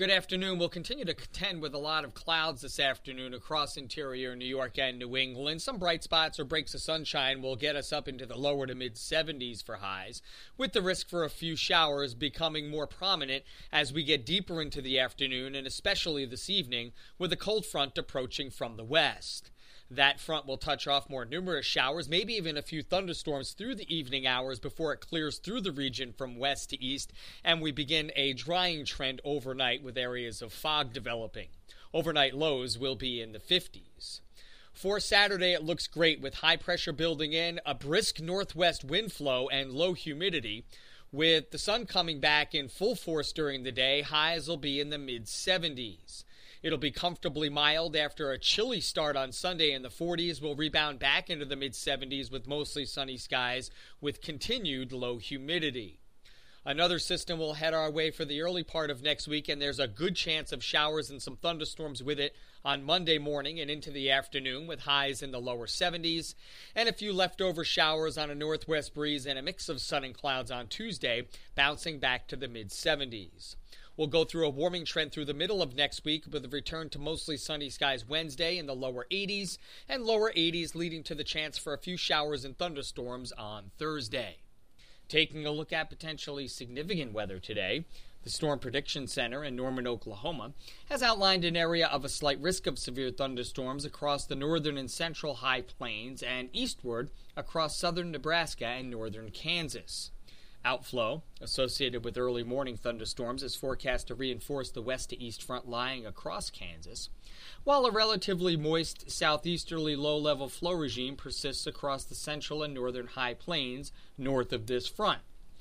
Good afternoon. We'll continue to contend with a lot of clouds this afternoon across interior New York and New England. Some bright spots or breaks of sunshine will get us up into the lower to mid-70s for highs, with the risk for a few showers becoming more prominent as we get deeper into the afternoon and especially this evening with a cold front approaching from the west. That front will touch off more numerous showers, maybe even a few thunderstorms through the evening hours before it clears through the region from west to east, and we begin a drying trend overnight with areas of fog developing. Overnight lows will be in the 50s. For Saturday, it looks great with high pressure building in, a brisk northwest wind flow, and low humidity. With the sun coming back in full force during the day, highs will be in the mid-70s. It'll be comfortably mild after a chilly start on Sunday in the 40s. We'll rebound back into the mid-70s with mostly sunny skies with continued low humidity. Another system will head our way for the early part of next week, and there's a good chance of showers and some thunderstorms with it on Monday morning and into the afternoon with highs in the lower 70s, and a few leftover showers on a northwest breeze and a mix of sun and clouds on Tuesday, bouncing back to the mid-70s. We'll go through a warming trend through the middle of next week with a return to mostly sunny skies Wednesday in the lower 80s and lower 80s, leading to the chance for a few showers and thunderstorms on Thursday. Taking a look at potentially significant weather today, the Storm Prediction Center in Norman, Oklahoma, has outlined an area of a slight risk of severe thunderstorms across the northern and central high plains and eastward across southern Nebraska and northern Kansas. Outflow associated with early morning thunderstorms is forecast to reinforce the west to east front lying across Kansas, while a relatively moist southeasterly low-level flow regime persists across the central and northern high plains north of this front.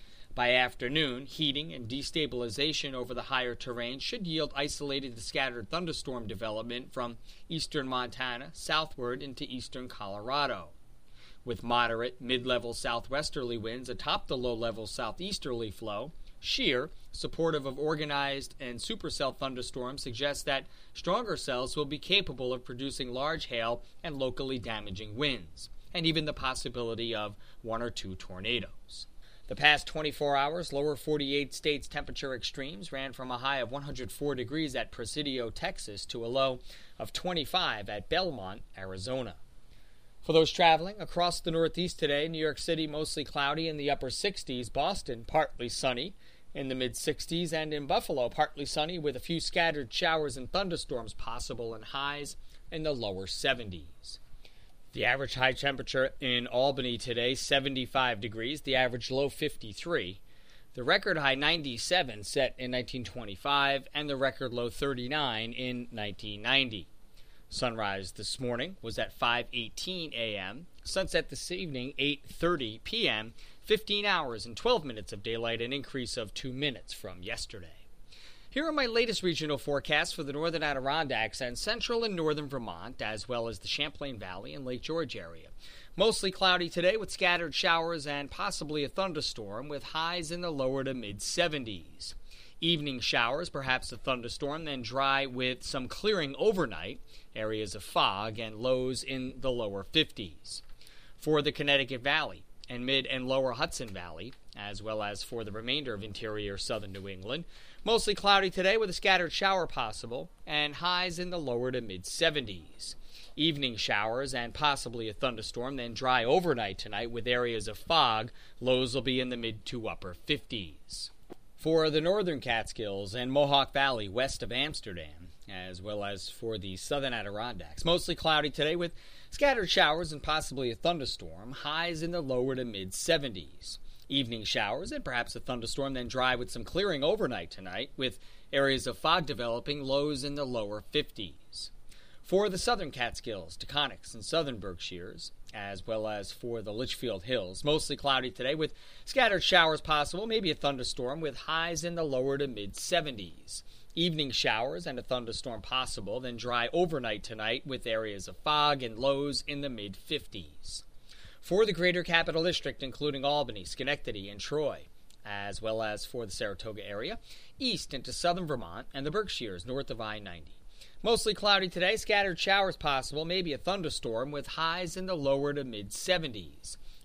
By afternoon, heating and destabilization over the higher terrain should yield isolated to scattered thunderstorm development from eastern Montana southward into eastern Colorado. With moderate, mid-level southwesterly winds atop the low-level southeasterly flow, shear, supportive of organized and supercell thunderstorms, suggests that stronger cells will be capable of producing large hail and locally damaging winds, and even the possibility of 1 or 2 tornadoes. The past 24 hours, lower 48 states' temperature extremes ran from a high of 104 degrees at Presidio, Texas, to a low of 25 at Belmont, Arizona. For those traveling across the Northeast today, New York City mostly cloudy in the upper 60s, Boston partly sunny in the mid-60s, and in Buffalo partly sunny with a few scattered showers and thunderstorms possible and highs in the lower 70s. The average high temperature in Albany today, 75 degrees, the average low 53. The record high 97 set in 1925, and the record low 39 in 1990. Sunrise this morning was at 5:18 a.m., sunset this evening 8:30 p.m., 15 hours and 12 minutes of daylight, an increase of 2 minutes from yesterday. Here are my latest regional forecasts for the northern Adirondacks and central and northern Vermont, as well as the Champlain Valley and Lake George area. Mostly cloudy today with scattered showers and possibly a thunderstorm with highs in the lower to mid-70s. Evening showers, perhaps a thunderstorm, then dry with some clearing overnight, areas of fog, and lows in the lower 50s. For the Connecticut Valley and mid and lower Hudson Valley, as well as for the remainder of interior southern New England, mostly cloudy today with a scattered shower possible, and highs in the lower to mid-70s. Evening showers and possibly a thunderstorm, then dry overnight tonight with areas of fog, lows will be in the mid to upper 50s. For the northern Catskills and Mohawk Valley west of Amsterdam, as well as for the southern Adirondacks, mostly cloudy today with scattered showers and possibly a thunderstorm, highs in the lower to mid-70s. Evening showers and perhaps a thunderstorm, then dry with some clearing overnight tonight, with areas of fog developing, lows in the lower 50s. For the southern Catskills, Taconics, and southern Berkshires, as well as for the Litchfield Hills, mostly cloudy today with scattered showers possible, maybe a thunderstorm with highs in the lower to mid-70s. Evening showers and a thunderstorm possible, then dry overnight tonight with areas of fog and lows in the mid-50s. For the greater capital district, including Albany, Schenectady, and Troy, as well as for the Saratoga area, east into southern Vermont and the Berkshires north of I-90. Mostly cloudy today, scattered showers possible, maybe a thunderstorm with highs in the lower to mid-70s.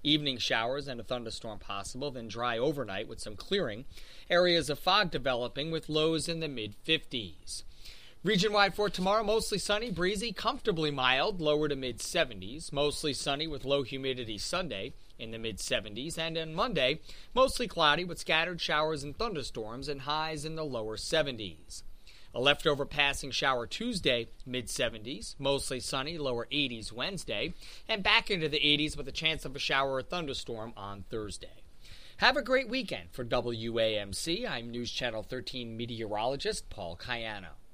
Evening showers and a thunderstorm possible, then dry overnight with some clearing. Areas of fog developing with lows in the mid-50s. Region-wide for tomorrow, mostly sunny, breezy, comfortably mild, lower to mid-70s. Mostly sunny with low humidity Sunday in the mid-70s. And on Monday, mostly cloudy with scattered showers and thunderstorms and highs in the lower 70s. A leftover passing shower Tuesday, mid-70s. Mostly sunny, lower 80s Wednesday. And back into the 80s with a chance of a shower or thunderstorm on Thursday. Have a great weekend. For WAMC, I'm News Channel 13 meteorologist Paul Cayano.